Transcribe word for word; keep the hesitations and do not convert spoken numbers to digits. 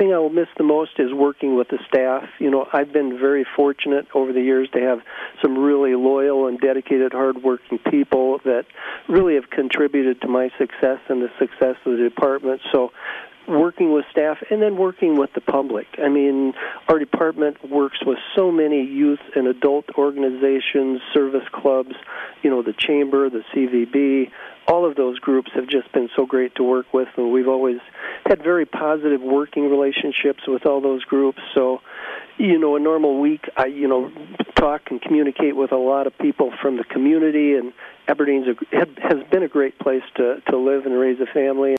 thing I will miss the most is working with the staff. You know, I've been very fortunate over the years to have some really loyal and dedicated, hardworking people that really have contributed to my success and the success of the department. So working with staff and then working with the public. I mean, our department works with so many youth and adult organizations, service clubs, you know, the Chamber, the C V B. All of those groups have just been so great to work with, and we've always had very positive working relationships with all those groups. So, you know, a normal week, I, you know, talk and communicate with a lot of people from the community, and Aberdeen's a, has been a great place to, to live and raise a family.